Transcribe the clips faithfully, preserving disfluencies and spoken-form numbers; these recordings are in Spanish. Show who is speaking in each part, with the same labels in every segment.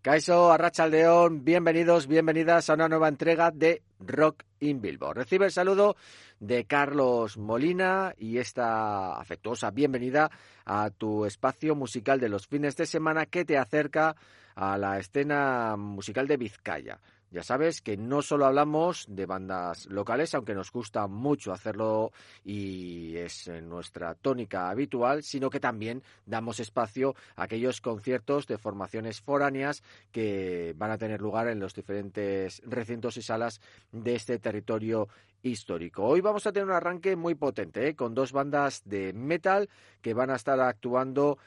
Speaker 1: Kaixo, Arratsaldeon, bienvenidos, bienvenidas a una nueva entrega de Rock in Bilbo. Recibe el saludo de Carlos Molina y esta afectuosa bienvenida a tu espacio musical de los fines de semana que te acerca a la escena musical de Vizcaya. Ya sabes que no solo hablamos de bandas locales, aunque nos gusta mucho hacerlo y es nuestra tónica habitual, sino que también damos espacio a aquellos conciertos de formaciones foráneas que van a tener lugar en los diferentes recintos y salas de este territorio histórico. Hoy vamos a tener un arranque muy potente, ¿eh? Con dos bandas de metal que van a estar actuando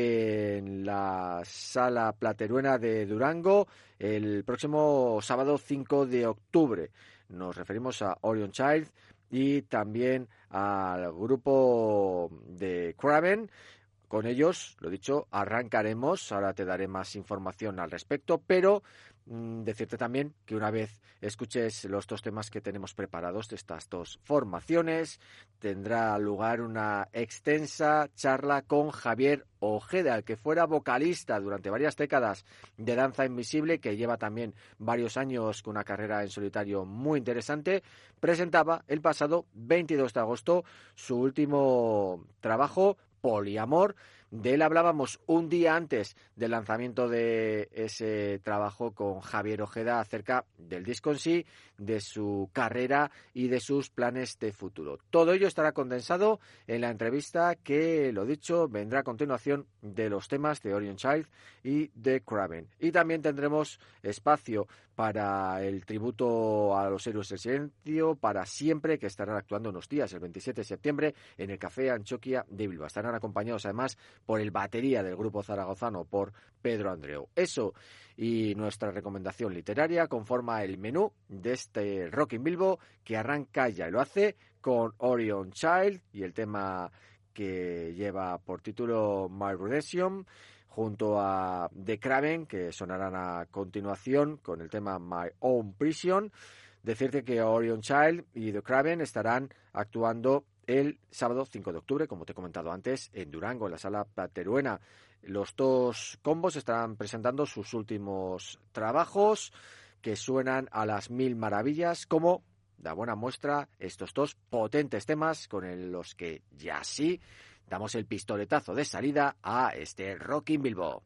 Speaker 1: en la Sala Plateruena de Durango el próximo sábado cinco de octubre. Nos referimos a Orion Child y también al grupo de Craven. Con ellos, lo dicho, arrancaremos. Ahora te daré más información al respecto, pero mmm, decirte también que una vez escuches los dos temas que tenemos preparados de estas dos formaciones, tendrá lugar una extensa charla con Javier Ojeda, el que fuera vocalista durante varias décadas de Danza Invisible, que lleva también varios años con una carrera en solitario muy interesante. Presentaba el pasado veintidós de agosto su último trabajo, Poliamor. De él hablábamos un día antes del lanzamiento de ese trabajo con Javier Ojeda acerca del disco en sí, de su carrera y de sus planes de futuro. Todo ello estará condensado en la entrevista que, lo dicho, vendrá a continuación de los temas de Orion Child y de Craven. Y también tendremos espacio para el tributo a los héroes del silencio para siempre, que estarán actuando unos días, el veintisiete de septiembre, en el Café Antxokia de Bilbao. Estarán acompañados además por el batería del grupo zaragozano, por Pedro Andreu. Eso y nuestra recomendación literaria conforma el menú de este Rock in Bilbo, que arranca ya y lo hace con Orion Child y el tema que lleva por título My Redemption, junto a The Craven, que sonarán a continuación con el tema My Own Prison. Decirte que Orion Child y The Craven estarán actuando el sábado cinco de octubre, como te he comentado antes, en Durango, en la Sala Plateruena. Los dos combos estarán presentando sus últimos trabajos, que suenan a las mil maravillas, como da buena muestra estos dos potentes temas con los que ya sí damos el pistoletazo de salida a este Rock in Bilbo.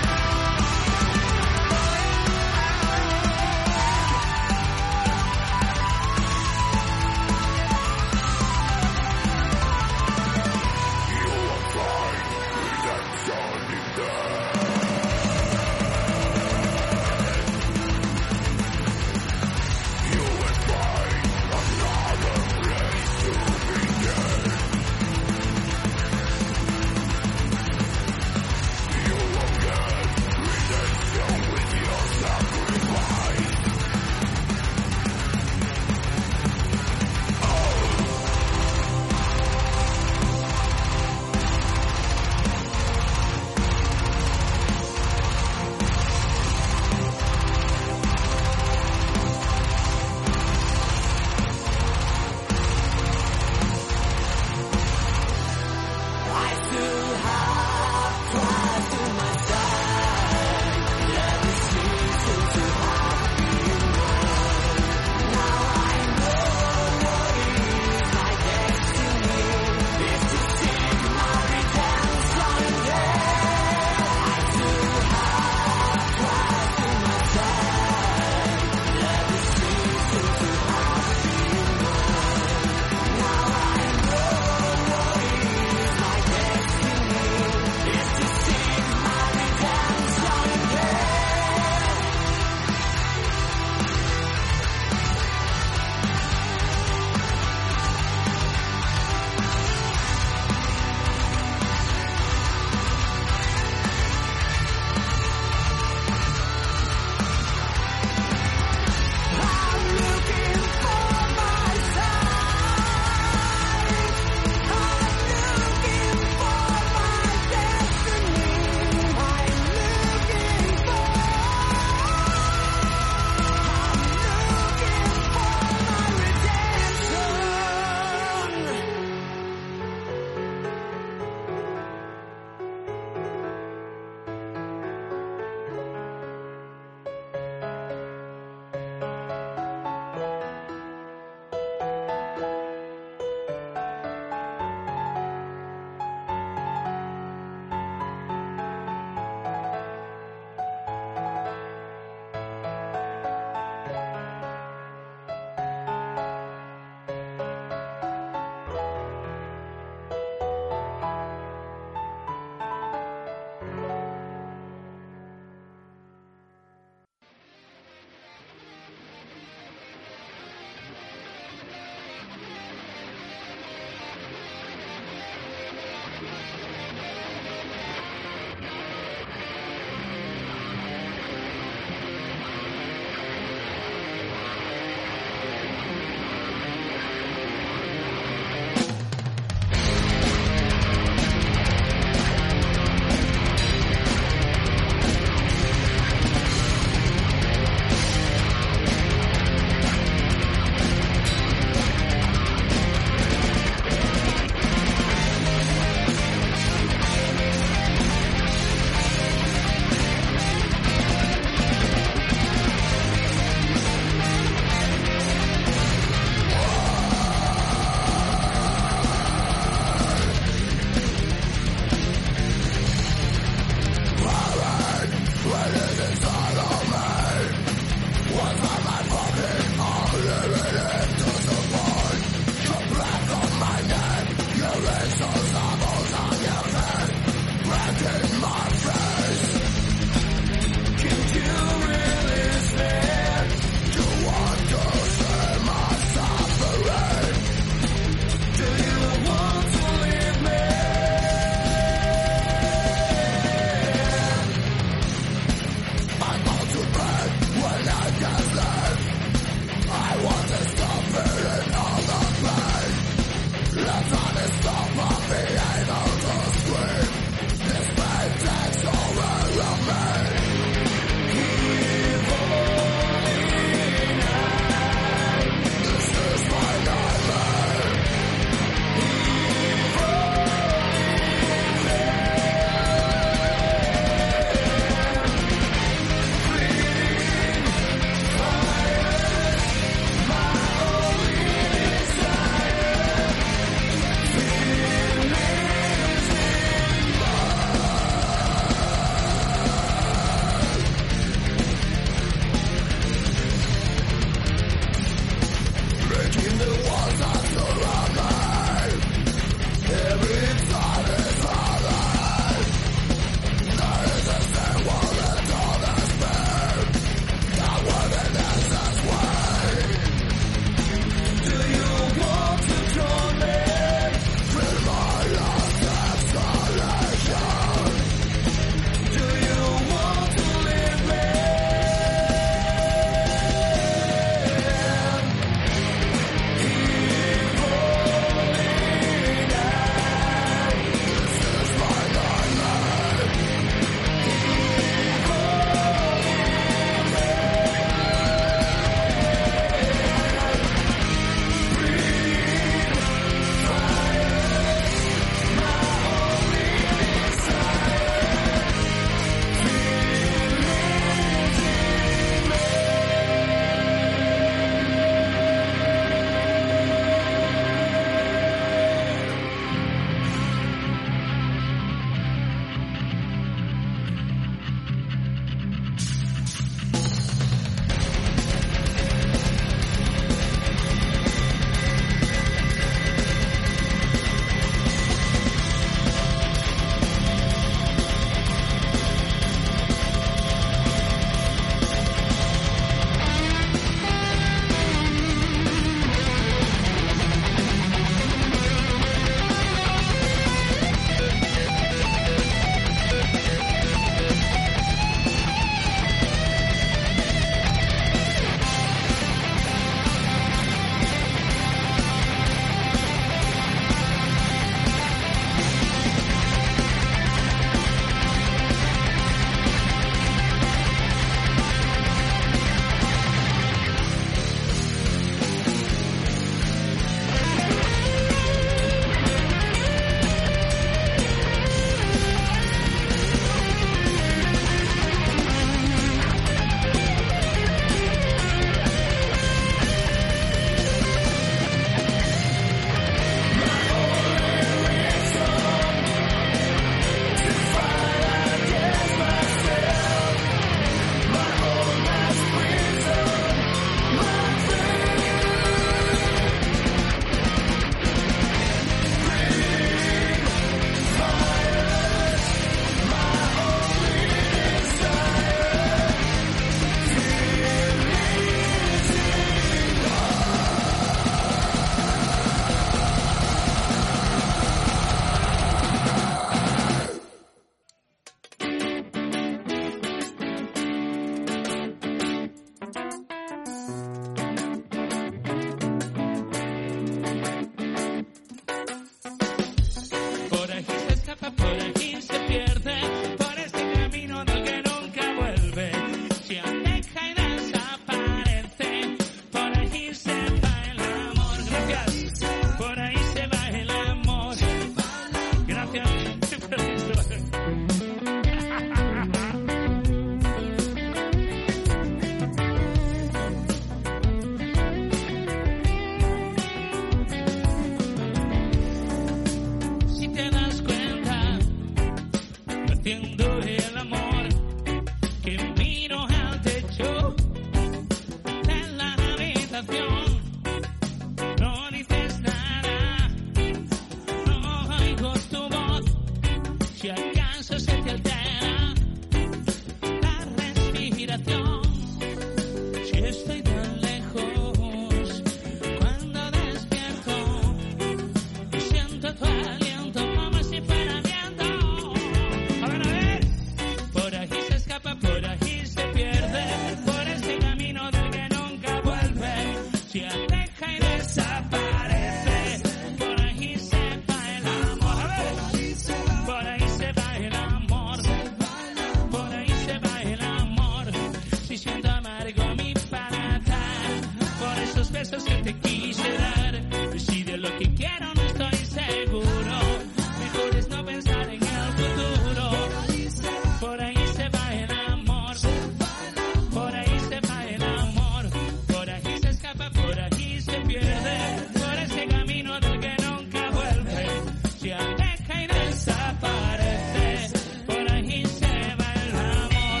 Speaker 2: quise dar. Y si de lo que quiero no estoy seguro, mejor es no pensar en el futuro. Por ahí se va el amor, por ahí se va el amor, por ahí se escapa, por ahí se pierde, por ese camino del que nunca vuelve, se aleja y desaparece, por ahí se va el amor.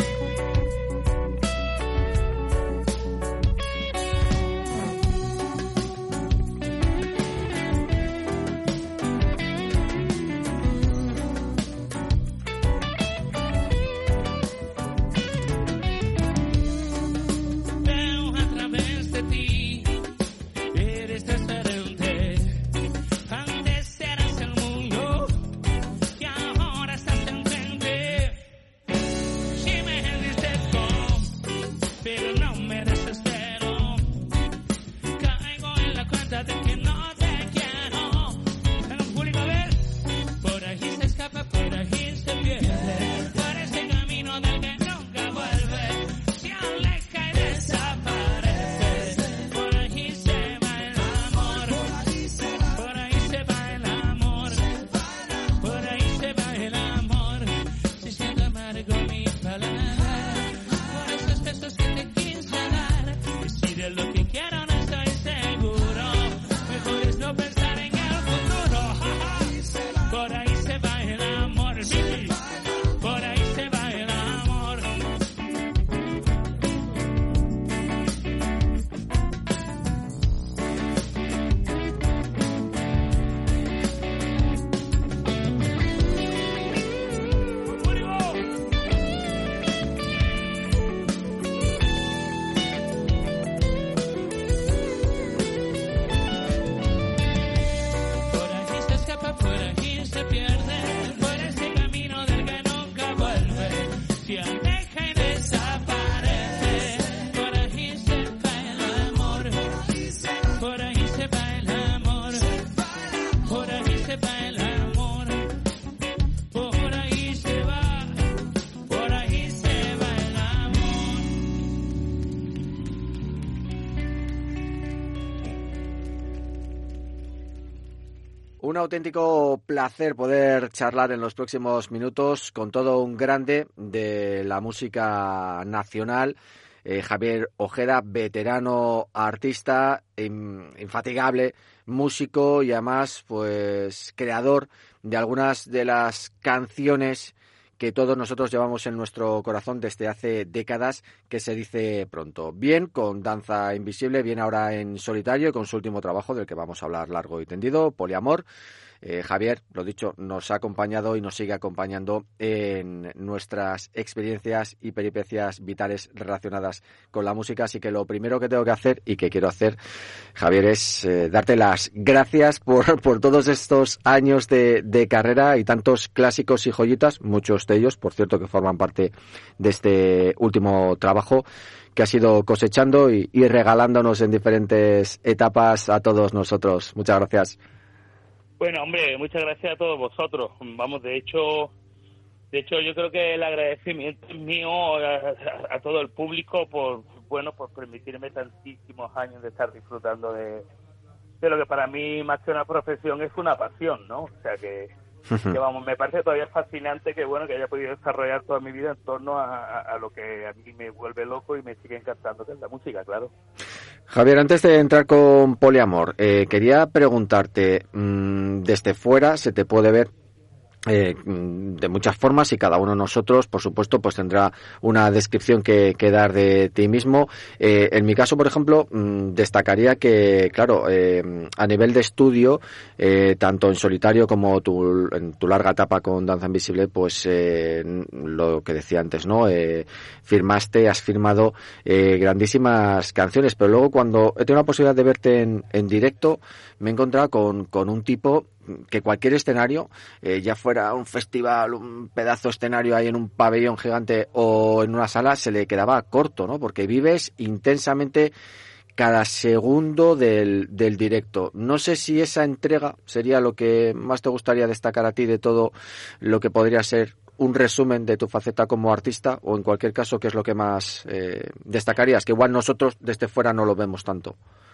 Speaker 2: Veo a través de ti, eres diferente. Antes eras el mundo y ahora estás enfrente. Si me entristezco, pero no me desespero. Caigo en la cuenta de que no te quiero. En un público a ver, por ahí se escapa, por ahí se pierde, por ese camino del que nunca vuelve, se aleja y desaparece, por ahí se va el amor, por ahí se va el amor, por ahí se va el amor, se siente amargo mi palabra, por esos besos que te quise dar, y si de lo que quiero no estoy seguro, mejor es no pensar en el futuro, por ahí se va el amor, sí, por ahí se va el amor. Por ahí se escapa, por ahí se pierde, por ese camino del que nunca vuelve, se aleja y desaparece, por ahí se va el amor, por ahí se va el amor, por ahí se va el amor, por ahí se va, por ahí se va el amor.
Speaker 1: Un auténtico placer poder charlar en los próximos minutos con todo un grande de la música nacional, eh, Javier Ojeda, veterano artista, in- infatigable músico y además pues creador de algunas de las canciones que todos nosotros llevamos en nuestro corazón desde hace décadas, que se dice pronto. Bien con Danza Invisible, bien ahora en solitario y con su último trabajo del que vamos a hablar largo y tendido, Poliamor. Eh, Javier, lo dicho, nos ha acompañado y nos sigue acompañando en nuestras experiencias y peripecias vitales relacionadas con la música. Así que lo primero que tengo que hacer y que quiero hacer, Javier, es eh, darte las gracias por, por todos estos años de, de carrera y tantos clásicos y joyitas, muchos de ellos, por cierto, que forman parte de este último trabajo que has ido cosechando y, y regalándonos en diferentes etapas a todos nosotros. Muchas gracias.
Speaker 3: Bueno, hombre, muchas gracias a todos vosotros. Vamos, de hecho, de hecho yo creo que el agradecimiento es mío a, a, a todo el público por, bueno, por permitirme tantísimos años de estar disfrutando de, de lo que para mí más que una profesión es una pasión, ¿no? O sea que, que vamos, me parece todavía fascinante que bueno que haya podido desarrollar toda mi vida en torno a, a, a lo que a mí me vuelve loco y me sigue encantando, que es la música, claro.
Speaker 1: Javier, antes de entrar con Poliamor, eh, quería preguntarte, mmm, desde fuera se te puede ver eh, de muchas formas y cada uno de nosotros, por supuesto, pues tendrá una descripción que, que dar de ti mismo. Eh, en mi caso, por ejemplo, mmm, destacaría que, claro, eh, a nivel de estudio, eh, tanto en solitario como tu, en tu larga etapa con Danza Invisible, pues eh, lo que decía antes, ¿no? Eh, firmaste, has firmado eh, grandísimas canciones, pero luego cuando he tenido la posibilidad de verte en, en directo, me he encontrado con, con un tipo que cualquier escenario, eh, ya fuera un festival, un pedazo de escenario ahí en un pabellón gigante o en una sala, se le quedaba corto, ¿no? Porque vives intensamente cada segundo del, del directo. No sé si esa entrega sería lo que más te gustaría destacar a ti de todo lo que podría ser un resumen de tu faceta como artista, o en cualquier caso, ¿qué es lo que más eh, destacarías? Que igual nosotros desde fuera no lo vemos tanto.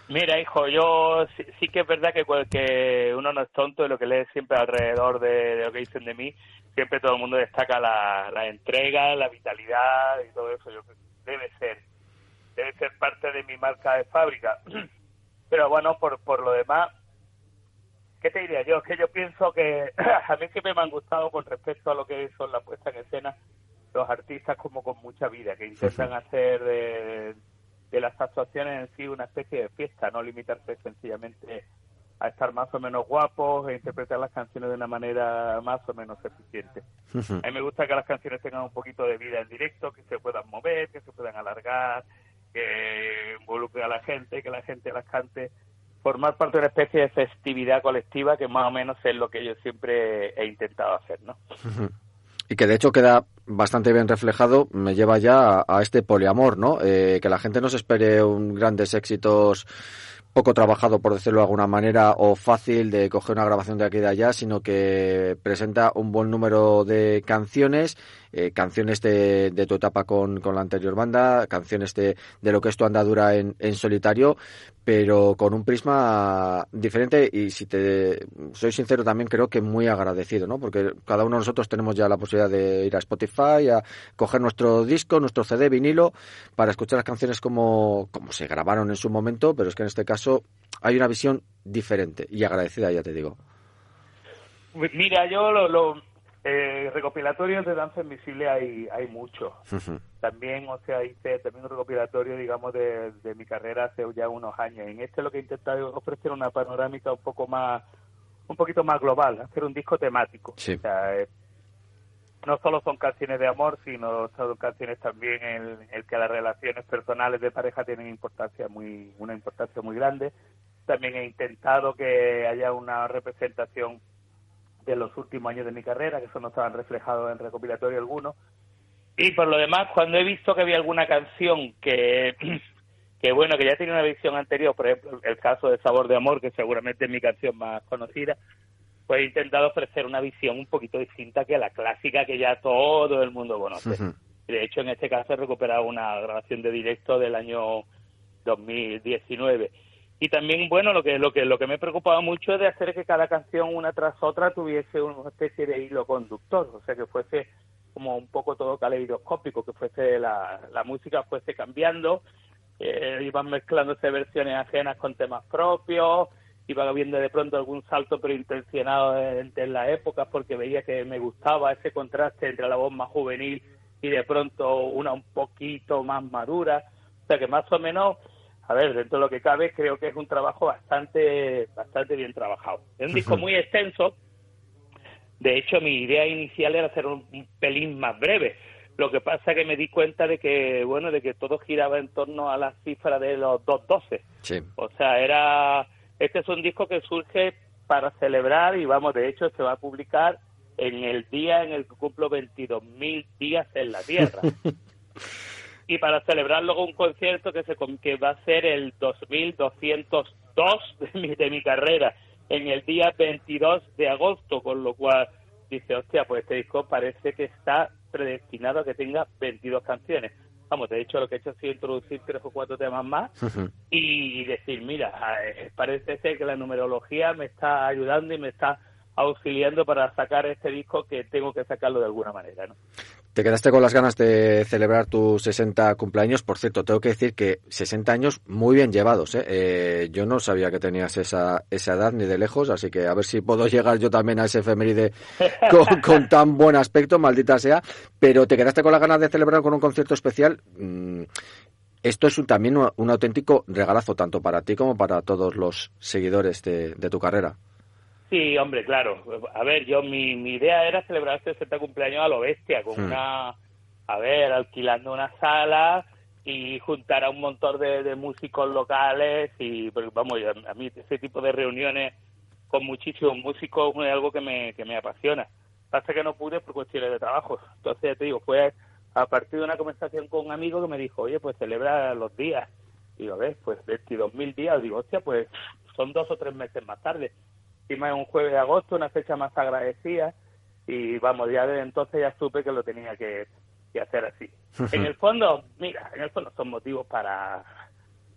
Speaker 3: Mira, hijo, yo sí, sí que es verdad que, que uno no es tonto y lo que lee siempre alrededor de, de lo que dicen de mí, siempre todo el mundo destaca la, la entrega, la vitalidad y todo eso. Yo, debe ser, debe ser parte de mi marca de fábrica. Pero bueno, por, por lo demás, ¿qué te diría yo? Es que yo pienso que a mí siempre me han gustado con respecto a lo que son la puesta en escena los artistas como con mucha vida, que intentan hacer de, de las actuaciones en sí una especie de fiesta, no limitarse sencillamente a estar más o menos guapos e interpretar las canciones de una manera más o menos eficiente. A mí me gusta que las canciones tengan un poquito de vida en directo, que se puedan mover, que se puedan alargar, que involucre a la gente, que la gente las cante, formar parte de una especie de festividad colectiva, que más o menos es lo que yo siempre he intentado hacer, ¿no?
Speaker 1: Y que de hecho queda bastante bien reflejado, me lleva ya a, a este poliamor, ¿no? Eh, que la gente no se espere un grandes éxitos poco trabajado, por decirlo de alguna manera, o fácil de coger una grabación de aquí y de allá, sino que presenta un buen número de canciones, eh, canciones de, de tu etapa con, con la anterior banda, canciones de, de lo que es tu andadura en, en solitario, pero con un prisma diferente y, si te soy sincero, también creo que muy agradecido, ¿no? Porque cada uno de nosotros tenemos ya la posibilidad de ir a Spotify, a coger nuestro disco, nuestro C D, vinilo, para escuchar las canciones como, como se grabaron en su momento, pero es que en este caso hay una visión diferente y agradecida, ya te digo.
Speaker 3: Mira, yo lo, lo eh, recopilatorios de Danza Invisible hay hay muchos. Uh-huh. También, o sea, hice también un recopilatorio, digamos, de, de mi carrera hace ya unos años. En este lo que he intentado es ofrecer una panorámica un poco más, un poquito más global, hacer un disco temático.
Speaker 1: Sí.
Speaker 3: O sea, eh, no solo son canciones de amor, sino son canciones también en el que las relaciones personales de pareja tienen importancia muy una importancia muy grande. También he intentado que haya una representación de los últimos años de mi carrera, que eso no estaban reflejados en recopilatorio alguno. Y por lo demás, cuando he visto que había alguna canción que, que bueno, que ya tenía una visión anterior, por ejemplo, el caso de Sabor de Amor, que seguramente es mi canción más conocida, pues he intentado ofrecer una visión un poquito distinta que la clásica que ya todo el mundo conoce. Uh-huh. De hecho, en este caso he recuperado una grabación de directo del año dos mil diecinueve. Y también, bueno, lo que lo que lo que me preocupaba mucho es de hacer que cada canción, una tras otra, tuviese una especie de hilo conductor, o sea, que fuese como un poco todo caleidoscópico, que fuese la, la música fuese cambiando, eh, iban mezclándose versiones ajenas con temas propios, iba habiendo de pronto algún salto pero intencionado entre las épocas, porque veía que me gustaba ese contraste entre la voz más juvenil y de pronto una un poquito más madura, o sea que más o menos, a ver, dentro de lo que cabe, creo que es un trabajo bastante bastante bien trabajado. Es un disco muy extenso. De hecho, mi idea inicial era hacer un, un pelín más breve. Lo que pasa es que me di cuenta de que, bueno, de que todo giraba en torno a la cifra de los dos doce.
Speaker 1: Sí.
Speaker 3: O sea, era este es un disco que surge para celebrar y, vamos, de hecho, se va a publicar en el día en el que cumplo veintidós mil días en la Tierra. Y para celebrar luego un concierto que se que va a ser el dos mil doscientos dos de mi, de mi carrera, en el día veintidós de agosto, con lo cual dice, hostia, pues este disco parece que está predestinado a que tenga veintidós canciones. Vamos, de hecho lo que he hecho ha sido introducir tres o cuatro temas más uh-huh. y decir, mira, parece ser que la numerología me está ayudando y me está auxiliando para sacar este disco, que tengo que sacarlo de alguna manera, ¿no?
Speaker 1: Te quedaste con las ganas de celebrar tus sesenta cumpleaños. Por cierto, tengo que decir que sesenta años muy bien llevados, ¿eh? Eh, yo no sabía que tenías esa esa edad ni de lejos, así que a ver si puedo llegar yo también a ese efeméride con, con tan buen aspecto, maldita sea. Pero te quedaste con las ganas de celebrar con un concierto especial. Mm, esto es un, también un, un auténtico regalazo, tanto para ti como para todos los seguidores de, de tu carrera.
Speaker 3: Sí, hombre, claro. A ver, yo mi, mi idea era celebrar el sesenta cumpleaños a lo bestia, con hmm. una, a ver, alquilando una sala y juntar a un montón de, de músicos locales y, vamos, a mí ese tipo de reuniones con muchísimos músicos es algo que me, que me apasiona. Pasa que no pude por cuestiones de trabajo. Entonces, ya te digo, fue a partir de una conversación con un amigo que me dijo, oye, pues celebra los días. Y digo, a ver, pues veintidós mil días. Digo, hostia, pues son dos o tres meses más tarde. Encima es un jueves de agosto, una fecha más agradecida, y vamos, ya desde entonces ya supe que lo tenía que, que hacer así. En el fondo, mira, en el fondo son motivos para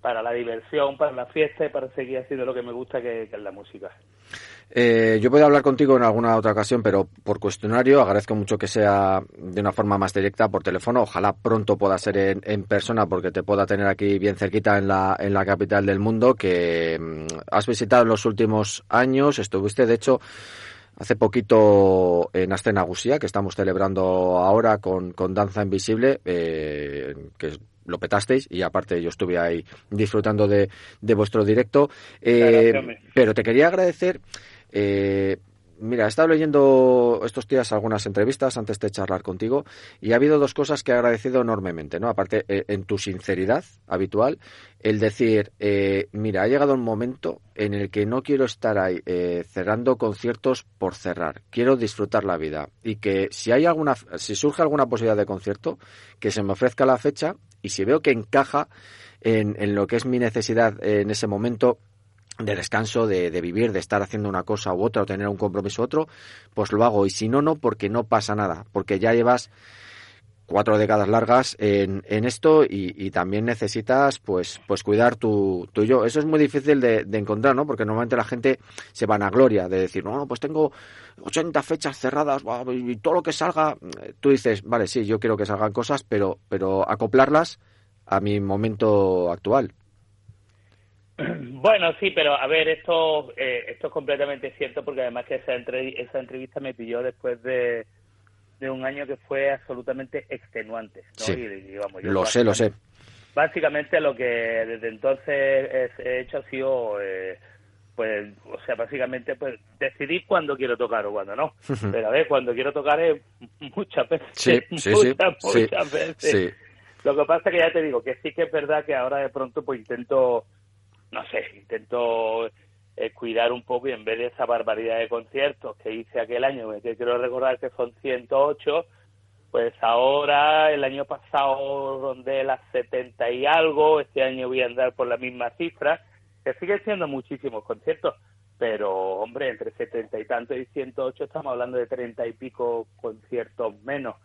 Speaker 3: para la diversión, para la fiesta y para seguir haciendo lo que me gusta, que, que es la música.
Speaker 1: Eh, yo puedo hablar contigo en alguna otra ocasión, pero por cuestionario agradezco mucho que sea de una forma más directa por teléfono. Ojalá pronto pueda ser en, en persona, porque te pueda tener aquí bien cerquita en la, en la capital del mundo, que mm, has visitado en los últimos años. Estuviste, de hecho, hace poquito en Aste Nagusia, que estamos celebrando ahora con, con Danza Invisible, eh, que lo petasteis, y aparte yo estuve ahí disfrutando de, de vuestro directo. Eh,
Speaker 3: Gracias,
Speaker 1: pero te quería agradecer. Eh, mira, he estado leyendo estos días algunas entrevistas antes de charlar contigo y ha habido dos cosas que he agradecido enormemente, ¿no? Aparte, eh, en tu sinceridad habitual, el decir, eh, mira, ha llegado un momento en el que no quiero estar ahí eh, cerrando conciertos por cerrar, quiero disfrutar la vida y que si hay alguna, si surge alguna posibilidad de concierto, que se me ofrezca la fecha y si veo que encaja en, en lo que es mi necesidad en ese momento de descanso, de, de vivir, de estar haciendo una cosa u otra o tener un compromiso u otro, pues lo hago. Y si no, no, porque no pasa nada, porque ya llevas cuatro décadas largas en, en esto y, y también necesitas pues pues cuidar tu, tu yo. Eso es muy difícil de, de encontrar, ¿no? Porque normalmente la gente se vanagloria de decir, no, pues tengo ochenta fechas cerradas y todo lo que salga. Tú dices, vale, sí, yo quiero que salgan cosas, pero, pero acoplarlas a mi momento actual.
Speaker 3: Bueno, sí, pero a ver, esto eh, esto es completamente cierto, porque además que esa, entre, esa entrevista me pilló después de, de un año que fue absolutamente extenuante, ¿no?
Speaker 1: Sí,
Speaker 3: y, y, vamos, yo
Speaker 1: lo sé, lo sé.
Speaker 3: Básicamente lo que desde entonces he hecho ha sido, eh, pues, o sea, básicamente pues decidir cuándo quiero tocar o cuándo no. Pero a ver, cuando quiero tocar es muchas veces,
Speaker 1: sí, sí,
Speaker 3: muchas,
Speaker 1: sí,
Speaker 3: muchas
Speaker 1: sí,
Speaker 3: veces.
Speaker 1: Sí.
Speaker 3: Lo que pasa es que ya te digo que sí que es verdad que ahora de pronto pues intento... no sé, intento eh, cuidar un poco y en vez de esa barbaridad de conciertos que hice aquel año, que quiero recordar que son ciento ocho, pues ahora, el año pasado rondé las setenta y algo, este año voy a andar por la misma cifra, que sigue siendo muchísimos conciertos, pero hombre, entre setenta y tanto y ciento ocho estamos hablando de treinta y pico conciertos menos,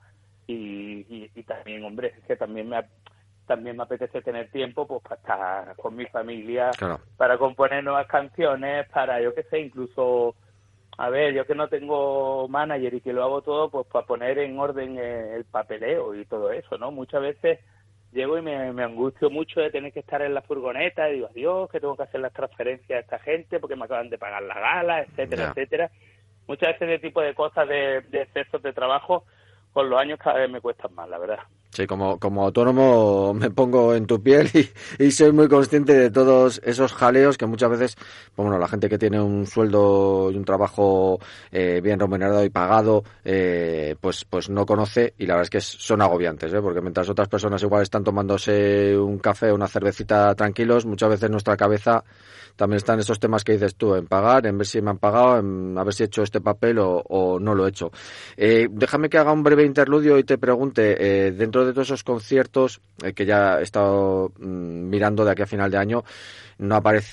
Speaker 3: y, y, y también, hombre, es que también me ha... también me apetece tener tiempo pues para estar con mi familia,
Speaker 1: Claro.
Speaker 3: para componer nuevas canciones, para, yo qué sé, incluso, a ver, yo que no tengo manager y que lo hago todo, pues para poner en orden el papeleo y todo eso, ¿no? Muchas veces llego y me, me angustio mucho de tener que estar en la furgoneta y digo, adiós, que tengo que hacer las transferencias a esta gente porque me acaban de pagar la gala, etcétera,
Speaker 1: Yeah.
Speaker 3: etcétera. Muchas veces ese tipo de cosas, de, de excesos de trabajo, con los años cada vez me cuestan más, la verdad.
Speaker 1: Sí, como, como autónomo me pongo en tu piel y, y soy muy consciente de todos esos jaleos que muchas veces, pues bueno, la gente que tiene un sueldo y un trabajo eh, bien remunerado y pagado, eh, pues pues no conoce, y la verdad es que son agobiantes, ¿eh? Porque mientras otras personas igual están tomándose un café o una cervecita tranquilos, muchas veces nuestra cabeza también está en esos temas que dices tú, en pagar, en ver si me han pagado, en a ver si he hecho este papel o, o no lo he hecho. Eh, déjame que haga un breve interludio y te pregunte, eh, dentro de todos esos conciertos eh, que ya he estado mmm, mirando de aquí a final de año, no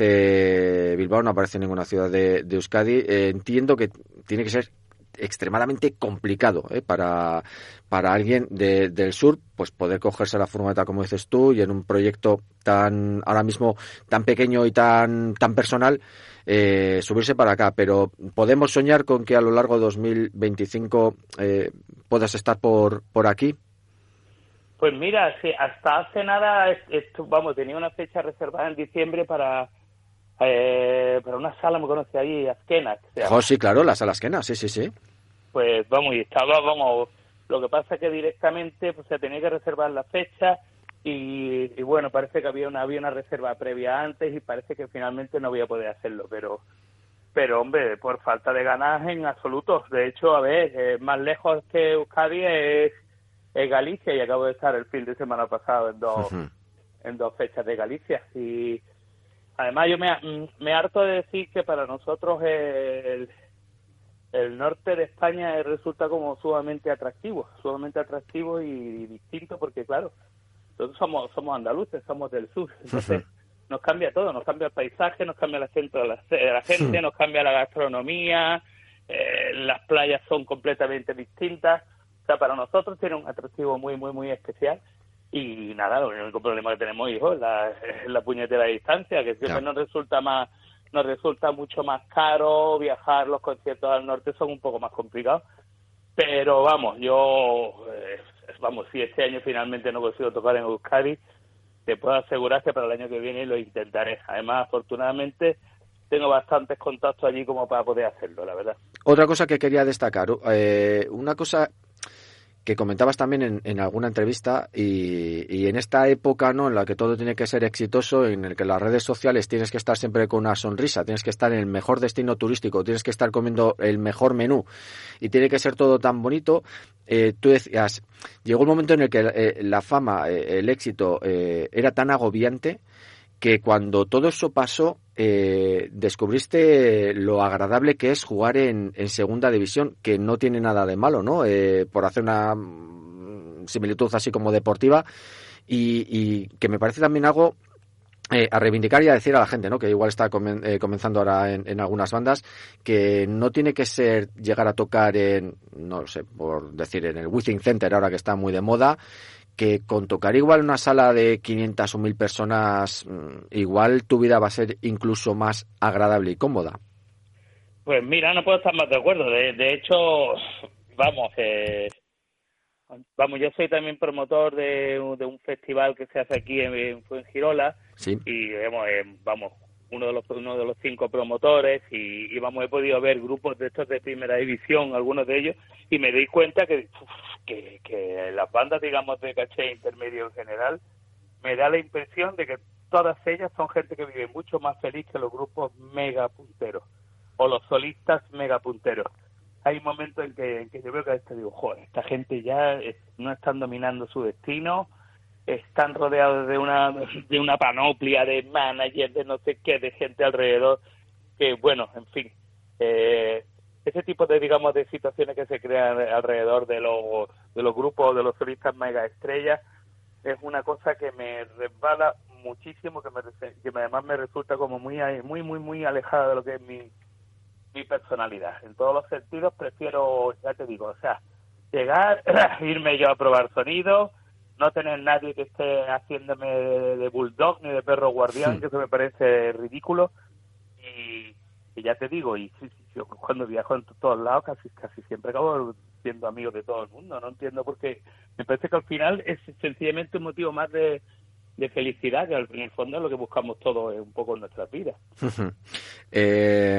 Speaker 1: aparece Bilbao, no aparece ninguna ciudad de, de Euskadi. Eh, entiendo que tiene que ser extremadamente complicado ¿eh? para para alguien de, del sur, pues poder cogerse la furgoneta, como dices tú, y en un proyecto tan ahora mismo tan pequeño y tan tan personal, eh, subirse para acá. Pero podemos soñar con que a lo largo de dos mil veinticinco eh, puedas estar por por aquí.
Speaker 3: Pues mira, sí, hasta hace nada, esto, vamos, tenía una fecha reservada en diciembre para eh, para una sala, me conoce ahí, Azkena.
Speaker 1: Oh, sí, claro, la sala Azkena, sí, sí, sí.
Speaker 3: Pues vamos, y estaba, vamos, lo que pasa es que directamente pues se tenía que reservar la fecha y, y bueno, parece que había una, había una reserva previa antes y parece que finalmente no voy a poder hacerlo, pero pero hombre, por falta de ganas en absoluto. De hecho, a ver, eh, más lejos que Euskadi es, es Galicia, y acabo de estar el fin de semana pasado en dos, uh-huh. en dos fechas de Galicia. Y además yo me, me harto de decir que para nosotros el, el norte de España resulta como sumamente atractivo, sumamente atractivo y distinto, porque claro, nosotros somos, somos andaluces, somos del sur, entonces uh-huh. nos cambia todo, nos cambia el paisaje, nos cambia el acento de la, de la gente, uh-huh. nos cambia la gastronomía, eh, las playas son completamente distintas. O sea, para nosotros tiene un atractivo muy, muy, muy especial. y nada, el único problema que tenemos, hijo, es la, es la puñetera distancia, que siempre
Speaker 1: Claro.
Speaker 3: nos resulta más, nos resulta mucho más caro viajar, los conciertos al norte son un poco más complicados, pero vamos, yo, eh, vamos, si este año finalmente no consigo tocar en Euskadi, te puedo asegurar que para el año que viene lo intentaré. Además, afortunadamente, tengo bastantes contactos allí como para poder hacerlo, la verdad.
Speaker 1: Otra cosa que quería destacar, eh, una cosa que comentabas también en, en alguna entrevista y, y en esta época, ¿no?, en la que todo tiene que ser exitoso, en el que las redes sociales tienes que estar siempre con una sonrisa, tienes que estar en el mejor destino turístico, tienes que estar comiendo el mejor menú y tiene que ser todo tan bonito. Eh, tú decías, llegó un momento en el que eh, la fama, eh, el éxito eh, era tan agobiante que cuando todo eso pasó, eh, descubriste lo agradable que es jugar en, en segunda división, que no tiene nada de malo, ¿no? Eh, por hacer una mm, similitud así como deportiva, y, y que me parece también algo eh, a reivindicar y a decir a la gente, ¿no?, que igual está comen, eh, comenzando ahora en, en algunas bandas, que no tiene que ser llegar a tocar en, no lo sé, por decir, en el Withing Center, ahora que está muy de moda, que con tocar igual una sala de quinientas o mil personas, igual tu vida va a ser incluso más agradable y cómoda.
Speaker 3: Pues mira, no puedo estar más de acuerdo. De, de hecho, vamos, eh, vamos, yo soy también promotor de, de un festival que se hace aquí en, en Fuengirola.
Speaker 1: Sí.
Speaker 3: Y vamos, eh, vamos, uno de los uno de los cinco promotores y, y vamos, he podido ver grupos de estos de primera división, algunos de ellos, y me doy cuenta que uf, que, que las bandas, digamos, de caché intermedio en general, me da la impresión de que todas ellas son gente que vive mucho más feliz que los grupos mega punteros o los solistas mega punteros. Hay momentos en que, en que yo veo que a este digo, joder, esta gente ya es, no están dominando su destino, están rodeados de una de una panoplia de managers, de no sé qué, de gente alrededor, que bueno, en fin, eh, ese tipo de, digamos, de situaciones que se crean alrededor de los de los grupos, de los solistas mega estrellas, es una cosa que me resbala muchísimo, que me que además me resulta como muy muy muy muy alejada de lo que es mi mi personalidad. En todos los sentidos prefiero, ya te digo, o sea, llegar, irme yo a probar sonido, no tener nadie que esté haciéndome de, de bulldog ni de perro guardián, sí, que eso me parece ridículo. Y, y ya te digo, y sí, sí, yo cuando viajo en todos lados casi casi siempre acabo siendo amigo de todo el mundo. No entiendo por qué. Me parece que al final es sencillamente un motivo más de, de felicidad, que al fin y al fondo es lo que buscamos todos un poco en nuestras vidas.
Speaker 1: eh,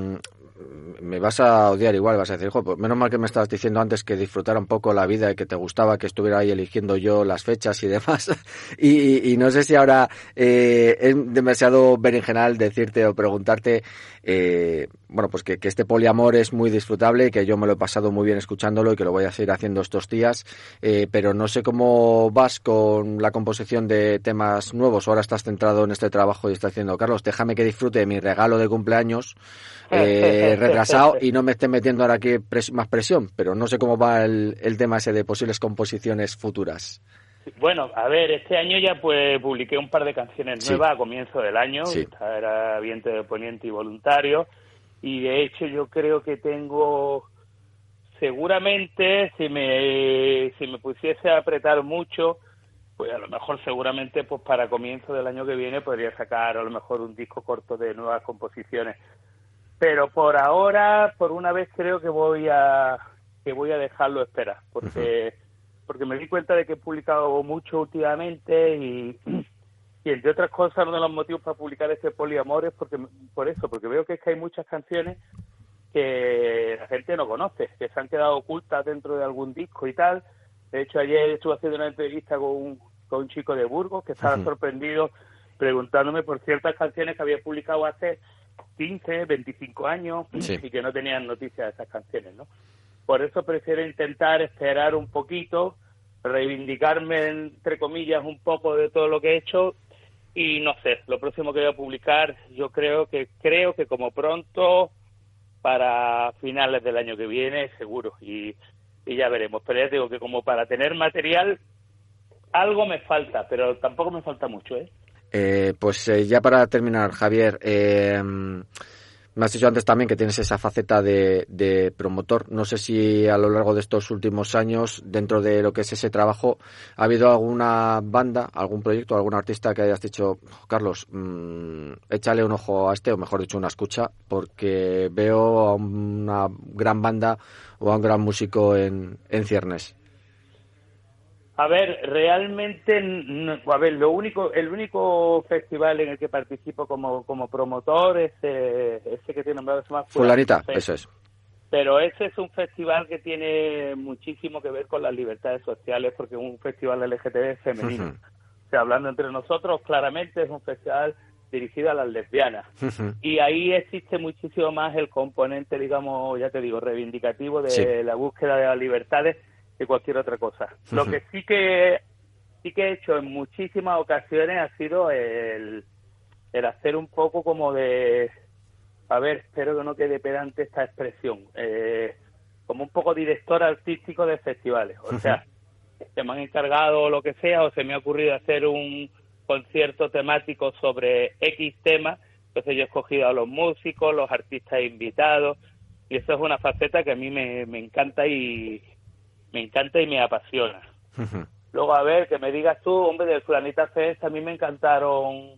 Speaker 1: me vas a odiar igual, vas a decir, pues menos mal que me estabas diciendo antes que disfrutara un poco la vida y que te gustaba que estuviera ahí eligiendo yo las fechas y demás. y, y no sé si ahora eh, es demasiado berenjenal decirte o preguntarte, eh, bueno, pues que, que este poliamor es muy disfrutable, que yo me lo he pasado muy bien escuchándolo y que lo voy a seguir haciendo estos días, eh, pero no sé cómo vas con la composición de temas nuevos. Ahora estás centrado en este trabajo y estás diciendo, Carlos, déjame que disfrute de mi regalo de cumpleaños eh, retrasado y no me esté metiendo ahora aquí pres- más presión, pero no sé cómo va el, el tema ese de posibles composiciones futuras.
Speaker 3: Bueno, a ver, este año ya pues publiqué un par de canciones
Speaker 1: Sí.
Speaker 3: nuevas a comienzo del año,
Speaker 1: Sí.
Speaker 3: esta era Viento de Poniente y Voluntario, y de hecho yo creo que tengo, seguramente, si me si me pusiese a apretar mucho, pues a lo mejor seguramente pues para comienzo del año que viene podría sacar a lo mejor un disco corto de nuevas composiciones. Pero por ahora, por una vez creo que voy a que voy a dejarlo esperar, porque uh-huh. porque me di cuenta de que he publicado mucho últimamente y, y entre otras cosas uno de los motivos para publicar este poliamor es porque por eso, porque veo que es que hay muchas canciones que la gente no conoce, que se han quedado ocultas dentro de algún disco y tal. De hecho, ayer estuve haciendo una entrevista con un, con un chico de Burgos que estaba uh-huh. sorprendido preguntándome por ciertas canciones que había publicado hace quince, veinticinco años sí. y que no tenían noticias de esas canciones, ¿no? Por eso prefiero intentar esperar un poquito, reivindicarme, entre comillas, un poco de todo lo que he hecho y no sé, lo próximo que voy a publicar yo creo que creo que como pronto para finales del año que viene, seguro, y, y ya veremos. Pero ya digo que como para tener material algo me falta, pero tampoco me falta mucho, ¿eh?
Speaker 1: Eh, pues eh, ya para terminar, Javier, eh, Me has dicho antes también que tienes esa faceta de, de promotor. No sé si a lo largo de estos últimos años, dentro de lo que es ese trabajo, ha habido alguna banda, algún proyecto, algún artista que hayas dicho, Carlos, mmm, échale un ojo a este, o mejor dicho, una escucha, porque veo a una gran banda o a un gran músico en, en ciernes.
Speaker 3: A ver, realmente, no, a ver, lo único, el único festival en el que participo como como promotor es eh, ese que tiene nombrado, se llama
Speaker 1: Fulanita, eso es.
Speaker 3: Pero ese es un festival que tiene muchísimo que ver con las libertades sociales, porque es un festival L G T B femenino. Uh-huh. O sea, hablando entre nosotros, claramente es un festival dirigido a las lesbianas. Uh-huh. Y ahí existe muchísimo más el componente, digamos, ya te digo, reivindicativo de sí. la búsqueda de las libertades que cualquier otra cosa. Uh-huh. Lo que sí que sí que he hecho en muchísimas ocasiones ha sido el, el hacer un poco como de, a ver, espero que no quede pedante esta expresión, eh, como un poco director artístico de festivales. O uh-huh. sea, se me han encargado o lo que sea, o se me ha ocurrido hacer un concierto temático sobre X tema, entonces yo he escogido a los músicos, los artistas invitados, y eso es una faceta que a mí me, me encanta y me encanta y me apasiona. Uh-huh. Luego, a ver, que me digas tú, hombre, del Fulanita Fest, a mí me encantaron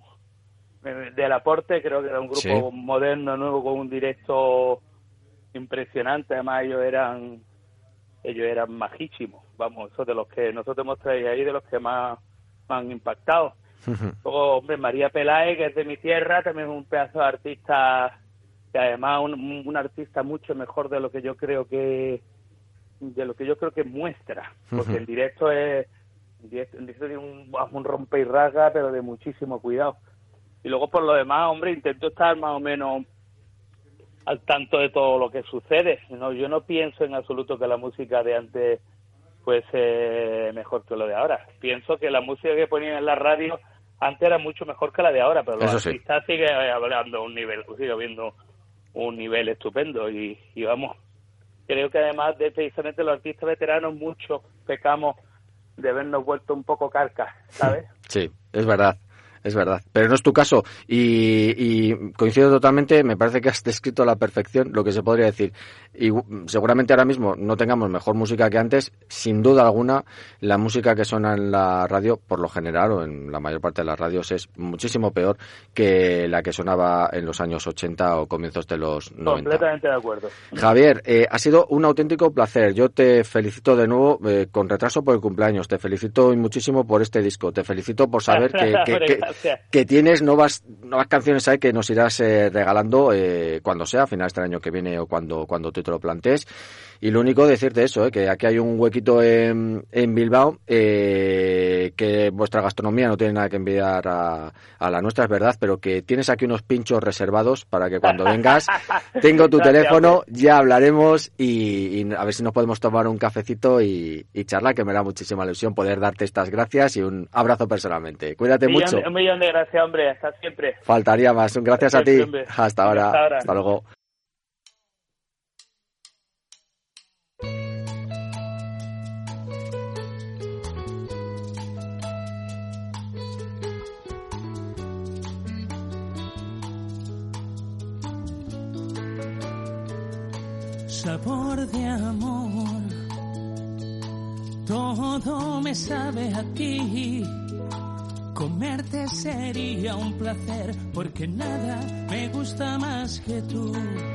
Speaker 3: del Aporte, creo que era un grupo sí. moderno, nuevo, con un directo impresionante, además ellos eran ellos eran majísimos, vamos, esos de los que nosotros hemos traído ahí, de los que más me han impactado. Uh-huh. Luego, hombre, María Peláez, que es de mi tierra, también es un pedazo de artista, que además un, un artista mucho mejor de lo que yo creo que de lo que yo creo que muestra, porque uh-huh. en directo es en directo, en directo tiene un, un rompe y rasga, pero de muchísimo cuidado. Y luego por lo demás, hombre, intento estar más o menos al tanto de todo lo que sucede. No, yo no pienso en absoluto que la música de antes fuese mejor que lo de ahora. Pienso que la música que ponían en la radio antes era mucho mejor que la de ahora, pero los Eso artistas sí. siguen hablando un nivel, sigue habiendo un nivel estupendo y, y vamos. Creo que además de precisamente los artistas veteranos, muchos pecamos de habernos vuelto un poco carcas, ¿sabes?
Speaker 1: Sí, es verdad. Es verdad, pero no es tu caso y, y coincido totalmente, me parece que has descrito a la perfección lo que se podría decir y seguramente ahora mismo no tengamos mejor música que antes, sin duda alguna la música que suena en la radio por lo general o en la mayor parte de las radios es muchísimo peor que la que sonaba en los años ochenta o comienzos de los noventa.
Speaker 3: Completamente de acuerdo.
Speaker 1: Javier, eh, ha sido un auténtico placer, yo te felicito de nuevo eh, con retraso por el cumpleaños, te felicito muchísimo por este disco, te felicito por saber que, que, que que tienes nuevas nuevas canciones ahí que nos irás eh, regalando eh, cuando sea, a finales del año que viene o cuando cuando tú te lo plantees. Y lo único decirte eso, eh, que aquí hay un huequito en, en Bilbao, eh, que vuestra gastronomía no tiene nada que envidiar a, a la nuestra, es verdad, pero que tienes aquí unos pinchos reservados para que cuando vengas, tengo tu Gracias, teléfono, hombre. Ya hablaremos y, y a ver si nos podemos tomar un cafecito y, y charlar, que me da muchísima ilusión poder darte estas gracias y un abrazo personalmente. Cuídate
Speaker 3: un
Speaker 1: mucho.
Speaker 3: De, un millón de gracias, hombre, hasta siempre.
Speaker 1: Faltaría más. Un gracias a ti. Hombre. Hasta ahora. Hasta ahora. Hasta luego.
Speaker 2: Sabor de amor, todo me sabe a ti. Comerte sería un placer, porque nada me gusta más que tú.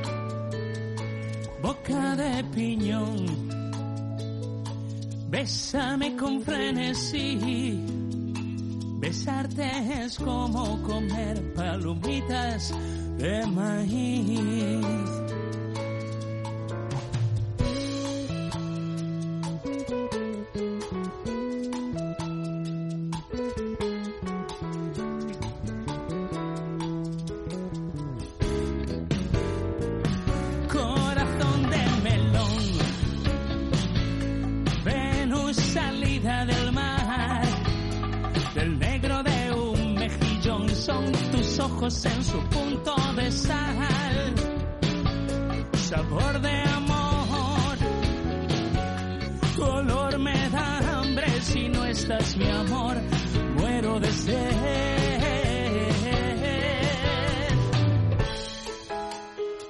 Speaker 2: Boca de piñón, bésame con frenesí. Besarte es como comer palomitas de maíz. En su punto de sal, sabor de amor, tu olor me da hambre, si no estás mi amor, muero de sed.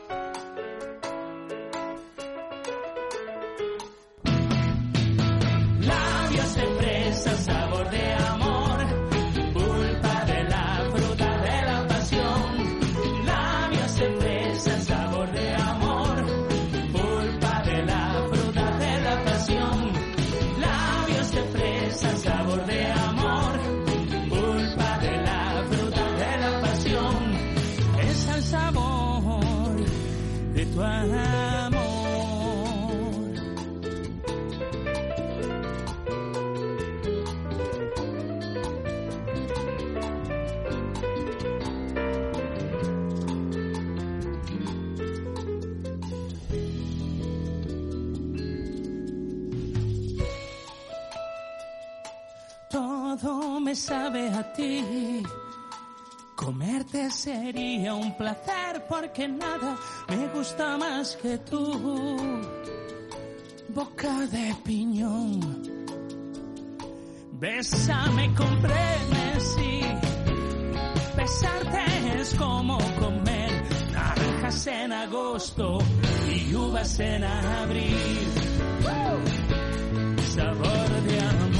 Speaker 2: tu amor. Todo me sabe a ti. Comerte sería un placer porque nada me gusta más que tú. Boca de piñón. Bésame con frenesí. Besarte es como comer naranjas en agosto y uvas en abril. Sabor de amor.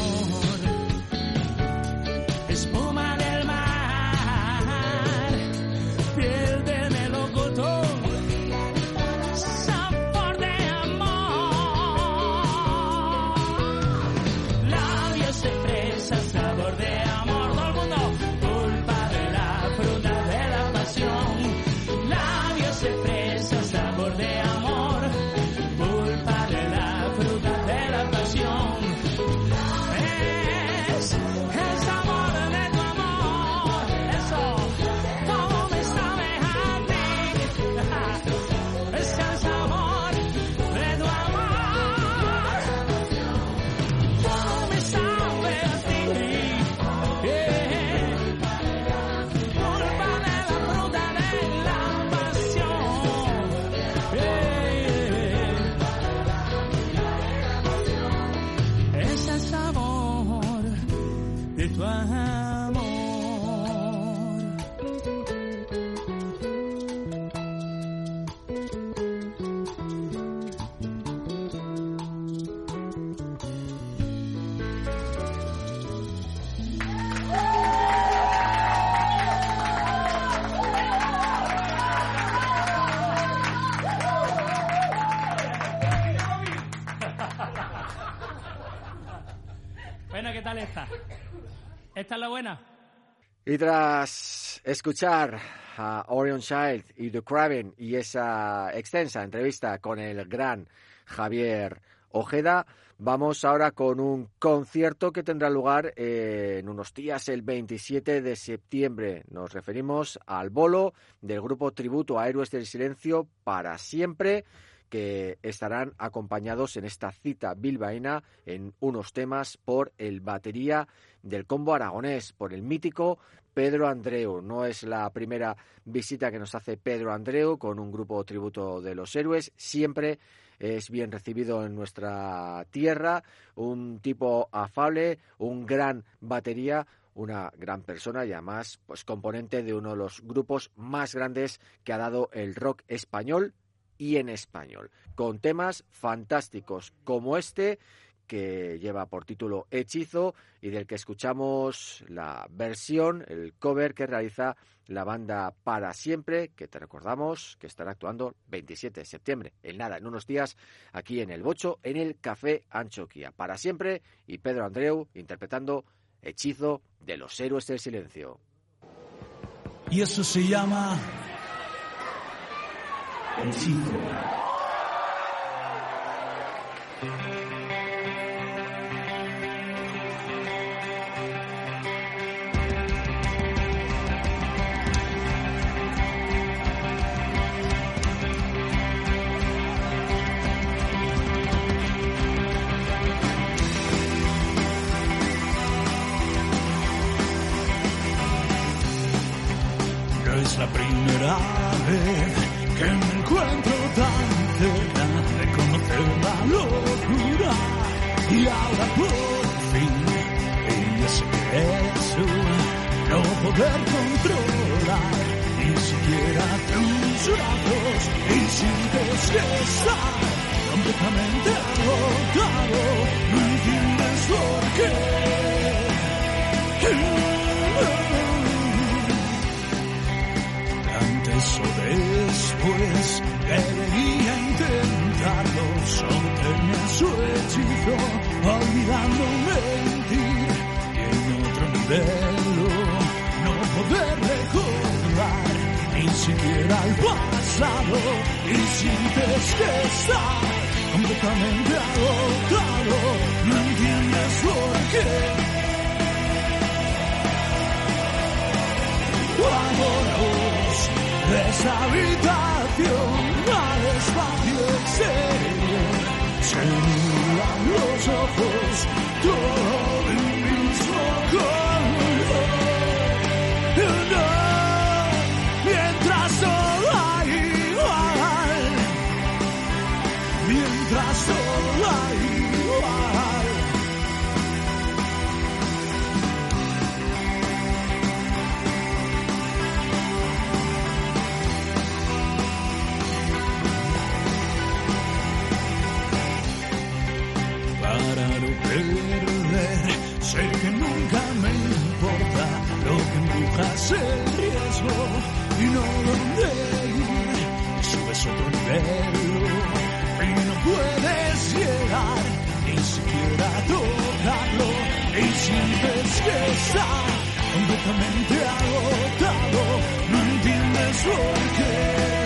Speaker 2: Espuma del mar, piel de melocotón, sabor de amor, labios de fresa, sabor de amor, todo el mundo, culpa de la fruta de la pasión, labios de fresa, sabor de amor, culpa de la fruta de la pasión. Es el sabor de tu amor, eso, todo me sabe a ti. Es el sabor de tu amor, todo me sabe a ti. Yeah. Culpa de la fruta de la pasión. Yeah. Es el sabor de tu amor. Bueno, ¿qué tal esta? ¿Esta es la buena?
Speaker 1: Y tras escuchar a Orion Child y The Craven y esa extensa entrevista con el gran Javier Ojeda, vamos ahora con un concierto que tendrá lugar eh, en unos días, el veintisiete de septiembre. Nos referimos al bolo del grupo tributo a Héroes del Silencio para siempre, que estarán acompañados en esta cita bilbaína en unos temas por el batería del combo aragonés, por el mítico Pedro Andreu. No es la primera visita que nos hace Pedro Andreu con un grupo tributo de los Héroes, siempre es bien recibido en nuestra tierra, un tipo afable, un gran batería, una gran persona y además pues componente de uno de los grupos más grandes que ha dado el rock español y en español, con temas fantásticos como este que lleva por título Hechizo y del que escuchamos la versión, el cover que realiza la banda Para Siempre, que te recordamos que estará actuando veintisiete de septiembre, en nada, en unos días, aquí en el Bocho, en el Café Anchoquia. Para Siempre y Pedro Andreu interpretando Hechizo de los Héroes del Silencio.
Speaker 2: Y eso se llama Hechizo. No es la primera vez que me encuentro tan cerca de conocer la locura y ahora por fin ella sé que eso no poder controlar ni siquiera tus brazos y sientes estar completamente agotado, no entiendes por qué. Antes o después debería intentarlo, someterme a su hechizo, olvidando mentir y en otro nivel no poder recordar ni siquiera el pasado.
Speaker 4: cansado y sientes que estás completamente agotado, no entiendes por qué. Vámonos de esa habitación al espacio exterior, se nublan los ojos, todo de un mismo color. No, mientras todo hay igual, mientras todo hay igual. Para no perder, sé que nunca me importa lo que empujas el riesgo y no dónde ir, y subes otro nivel y no puedes llegar ni siquiera a tocarlo y sientes que estás completamente agotado, no entiendes por qué.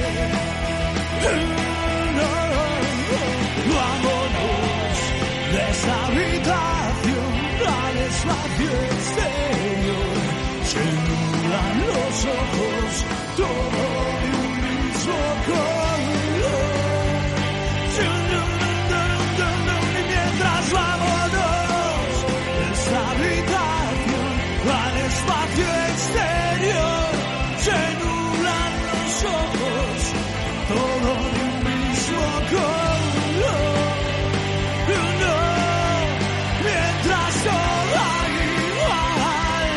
Speaker 4: No, vámonos de esa habitación al espacio exterior, se nublan los ojos, todo de un mismo color. Y mientras vámonos de esa habitación al espacio exterior, se nublan los ojos, todo de un mismo color. Mientras todo hay igual.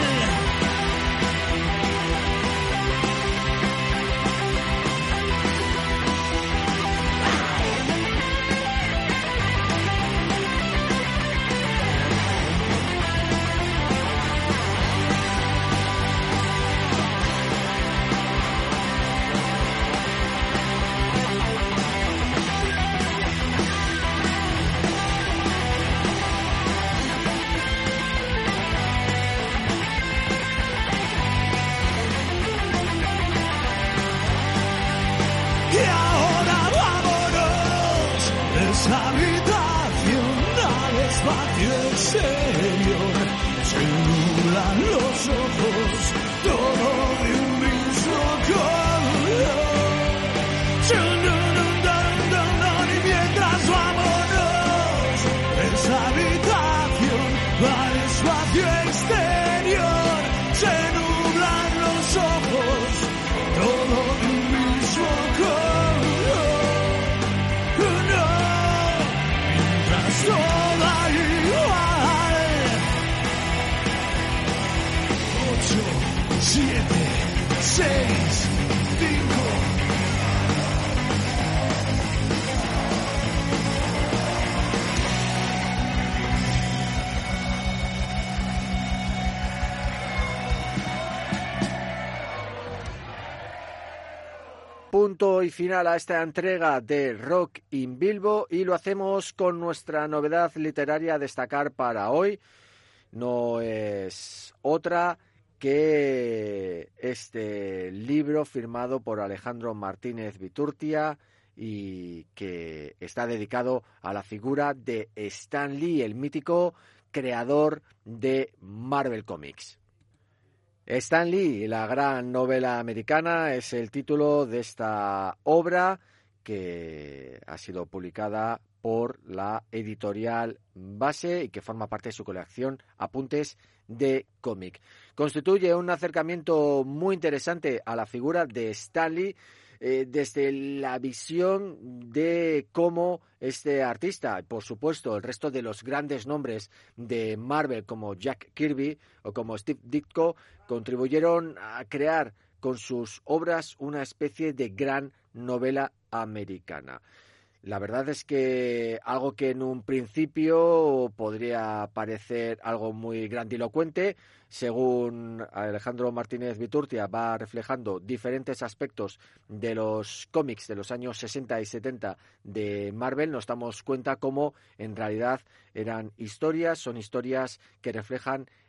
Speaker 4: Y ahora vámonos de esa habitación al espacio exterior, se nublan los ojos, todo de un mismo color. Y mientras vámonos de esa habitación al espacio exterior, se nublan los ojos, todo de un mismo color. No, mientras todo hay igual. Ocho, siete, seis, cinco.
Speaker 1: Punto y final a esta entrega de Rock in Bilbo y lo hacemos con nuestra novedad literaria a destacar para hoy. No es otra que este libro firmado por Alejandro Martínez Viturtia y que está dedicado a la figura de Stan Lee, el mítico creador de Marvel Comics. Stan Lee, la gran novela americana, es el título de esta obra que ha sido publicada por la editorial Base y que forma parte de su colección Apuntes de cómic. Constituye un acercamiento muy interesante a la figura de Stan Lee eh, desde la visión de cómo este artista, y por supuesto el resto de los grandes nombres de Marvel como Jack Kirby o como Steve Ditko, contribuyeron a crear con sus obras una especie de gran novela americana. La verdad es que algo que en un principio podría parecer algo muy grandilocuente, según Alejandro Martínez Viturtia va reflejando diferentes aspectos de los cómics de los años sesenta y setenta de Marvel, nos damos cuenta cómo en realidad eran historias, son historias que reflejan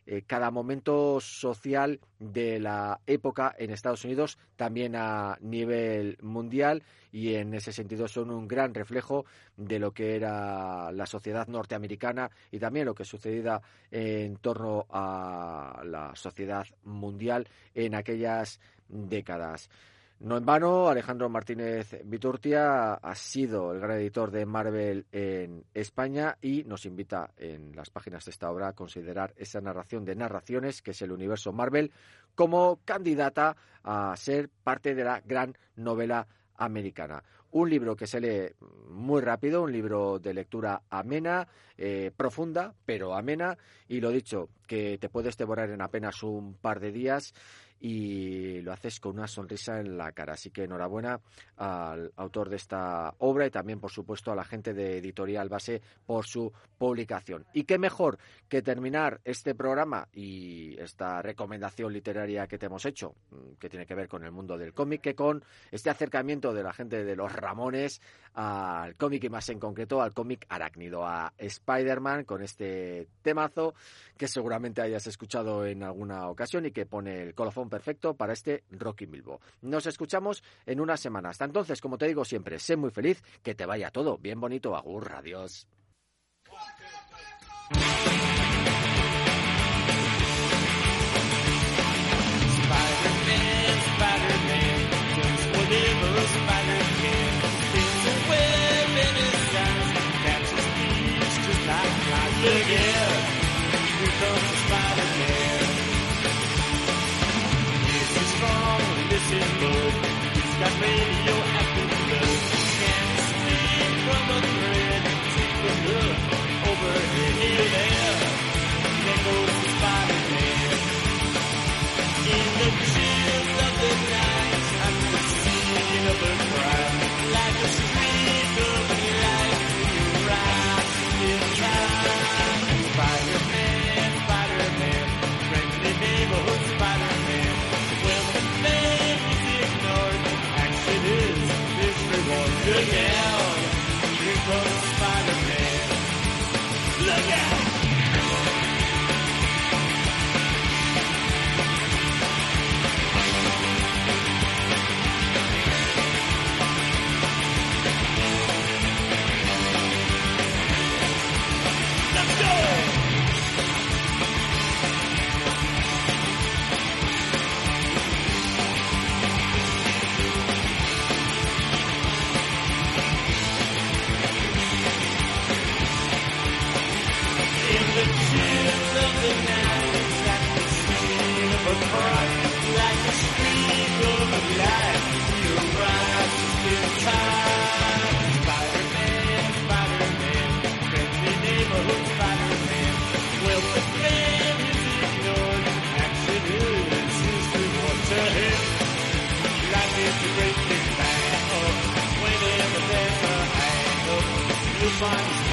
Speaker 1: eh, cada momento social de la época en Estados Unidos, también a nivel mundial, y en ese sentido son un gran reflejo de lo que era la sociedad norteamericana y también lo que sucedía en torno a la sociedad mundial en aquellas décadas. No en vano, Alejandro Martínez Viturtia ha sido el gran editor de Marvel en España y nos invita en las páginas de esta obra a considerar esa narración de narraciones, que es el universo Marvel, como candidata a ser parte de la gran novela americana. Un libro que se lee muy rápido, un libro de lectura amena, eh, profunda, pero amena, y lo dicho, que te puedes devorar en apenas un par de días y lo haces con una sonrisa en la cara. Así que enhorabuena al autor de esta obra y también, por supuesto, a la gente de Editorial Base por su publicación. Y qué mejor que terminar este programa y esta recomendación literaria que te hemos hecho, que tiene que ver con el mundo del cómic, que con este acercamiento de la gente de los Ramones al cómic y más en concreto al cómic arácnido, a Spider-Man, con este temazo que seguramente hayas escuchado en alguna ocasión y que pone el colofón perfecto para este Rock in Bilbo. Nos escuchamos en una semana. Hasta entonces, como te digo siempre, sé muy feliz, que te vaya todo bien bonito. Agur, adiós.
Speaker 2: Spider-Man, Spider-Man, just whatever Spider-Man. There's a web in his eyes, catches thieves just like flies. Look out, here comes the Spider-Man. Yes, he's strong, listen, bud. He's got radioactive blood. Can't swing from a thread, take the hook overhead. Here, there, there goes the Spider-Man. In the chills of the night, I'm the scene of a crime. Like a streak of light, you rise in time. Spider-Man, Spider-Man, friendly neighborhood Spider-Man. When the man is ignored, action is his reward. Look out, here comes Spider-Man. Look out! Find